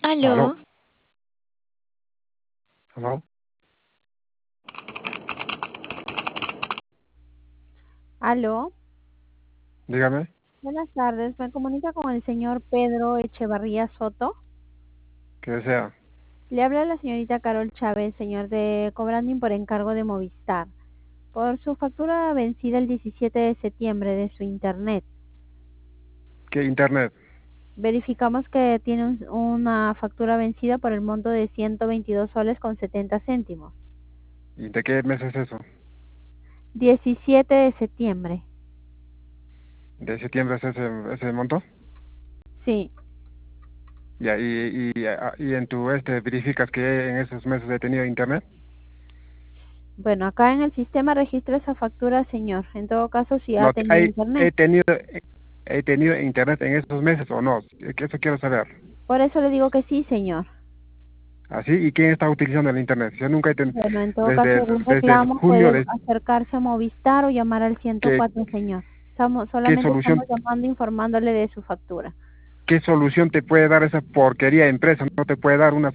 Aló, Aló, aló, Aló, dígame, buenas tardes. Me comunica con el señor Pedro Echevarría Soto. ¿qué desea? Le habla la señorita Carol Chávez, señor de Cobranding por encargo de Movistar, por su factura vencida el 17 de septiembre de su internet. ¿Qué internet? Verificamos que tiene una factura vencida por el monto de 122 soles con 70 céntimos. ¿Y de qué mes es eso? 17 de septiembre. ¿De septiembre es ese monto? Sí. Ya, y en tu verificas que en esos meses he tenido internet. Bueno, acá en el sistema registra esa factura, señor. En todo caso, si ha No, tenido internet. he tenido internet en esos meses o no, que eso quiero saber. Por eso le digo que sí, señor. ¿Así? ¿Y quién está utilizando el internet? Yo nunca he tenido, Bueno, en todo caso, algún desde el reclamo junio, puede acercarse a Movistar o llamar al ¿qué, 104, señor. qué Solamente estamos solución, llamando informándole de su factura. qué solución te puede dar esa porquería de empresa? No te puede dar una